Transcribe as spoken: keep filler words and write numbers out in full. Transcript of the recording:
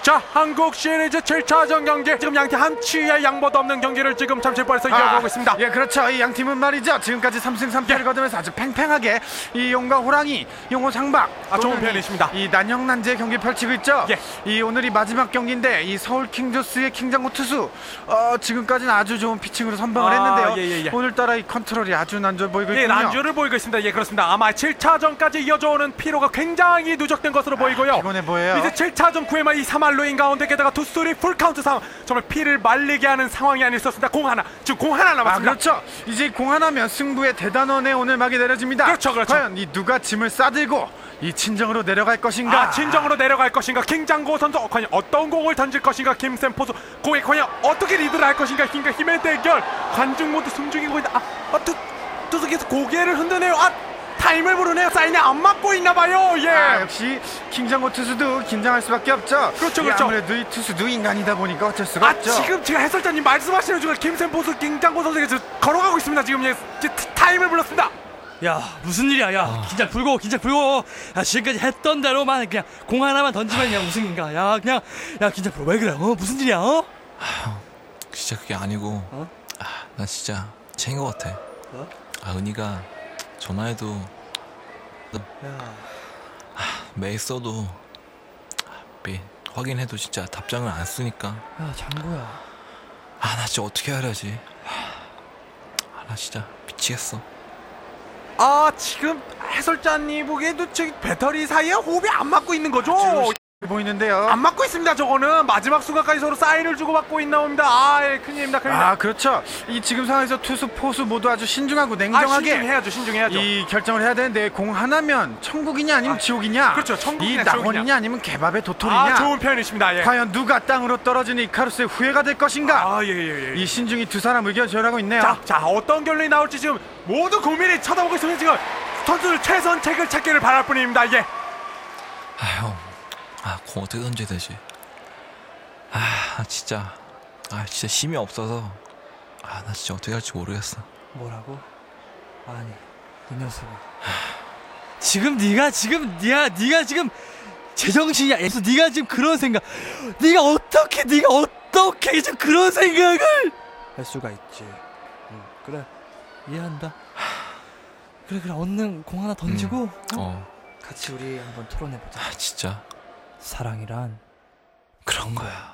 자, 한국 시리즈 칠 차전 경기 지금 양팀 한 치의 양보도 없는 경기를 지금 잠실벌에서 아, 이어가고 있습니다. 예, 그렇죠. 이 양팀은 말이죠, 지금까지 삼 승 삼 패를 예. 거두면서 아주 팽팽하게 이 용과 호랑이, 용호 상박, 아, 좋은 표현이십니다. 이 난영난제 경기 펼치고 있죠. 예. 이 오늘이 마지막 경기인데 이 서울 킹조스의 킹장고 투수 어, 지금까지는 아주 좋은 피칭으로 선방을 아, 했는데요. 예, 예, 예. 오늘따라 이 컨트롤이 아주 난조 보이고 예, 있군요. 난조를 보이고 있습니다. 예, 그렇습니다. 아마 칠 차전까지 이어져오는 피로가 굉장히 누적된 것으로 보이고요. 아, 피곤해 보여요. 이제 칠 차전 구회 말 이 삼 할로인 가운데 게다가 투수리 풀카운트 상황, 정말 피를 말리게 하는 상황이 아니었습니다. 공 하나, 지금 공 하나 남았습니다. 아, 그렇죠. 이제 공 하나면 승부의 대단원에 오늘 막이 내려집니다. 그렇죠, 그렇죠. 과연 이 누가 짐을 싸들고 이 친정으로 내려갈 것인가? 아, 친정으로 내려갈 것인가? 킹장고 선수 어, 과연 어떤 공을 던질 것인가? 김샘 포수 공에 과연 어떻게 리드를 할 것인가? 힘과 힘의 대결. 관중 모두 숨죽이고 있다. 아, 어, 투, 투수께서 고개를 흔드네요. 아, 타임을 부르네요. 사인에 안 맞고 있나봐요. 예. 아, 역시 킹장고 투수도 긴장할 수밖에 없죠. 그렇죠, 예, 그렇죠. 아무래도 이 투수도 인간이다 보니까 어쩔 수가 아, 없죠. 지금 제가 해설자님 말씀하시는 중에 김샘 포수 킹장고 선수가 걸어가고 있습니다. 지금 예, 타임을 불렀습니다. 야, 무슨 일이야? 야, 아. 긴장 풀고 긴장 풀고. 야, 지금까지 했던 대로만 그냥 공 하나만 던지면 그냥 우승인가? 야, 그냥 야, 긴장 풀어. 왜 그래? 어, 무슨 일이야? 어? 아, 진짜 그게 아니고. 어? 아, 나 진짜 체인 것 같아. 어? 아, 은희가 전화해도 야, 아, 메일 써도 메일 확인해도 진짜 답장을 안 쓰니까. 야, 장구야. 아, 나 진짜 어떻게 하려지? 아, 나 진짜 미치겠어. 아, 지금 해설자님 보기에도 지금 배터리 사이에 호흡이 안 맞고 있는 거죠? 보이는데요. 안 맞고 있습니다. 저거는 마지막 순간까지 서로 사인을 주고받고 있나옵니다. 아, 예, 큰일입니다. 큰일입니다. 아, 그렇죠. 이 지금 상황에서 투수 포수 모두 아주 신중하고 아, 냉정하게 신중해야죠. 신중해야죠. 이 결정을 해야 되는데 공 하나면 천국이냐 아니면 아, 지옥이냐. 그렇죠. 천국이냐, 이 낙원이냐 지옥이냐. 아니면 개밥의 도토리냐. 아, 좋은 표현이십니다. 예. 과연 누가 땅으로 떨어지는 이카루스의 후회가 될 것인가. 아, 예, 예, 예. 이 신중히 두 사람 의견 조율하고 있네요. 자, 자, 어떤 결론이 나올지 지금 모두 고민이 쳐다보고 있으면 지금 선수들 최선책을 찾기를 바랄 뿐입니다. 예. 아, 형. 아, 공 어떻게 던져야 되지? 아, 진짜. 아, 진짜 힘이 없어서. 아, 나 진짜 어떻게 할지 모르겠어. 뭐라고? 아니, 이 녀석아. 지금 네가 지금 네가 네가 지금 제정신이야. 그래서 네가 지금 그런 생각. 네가 어떻게 네가 어떻게 지금 그런 생각을 할 수가 있지. 응, 그래. 이해한다. 그래 그래. 얼른 공 하나 던지고 음, 어? 어. 같이 우리 한번 토론해보자. 아, 진짜. 사랑이란 그런 거야.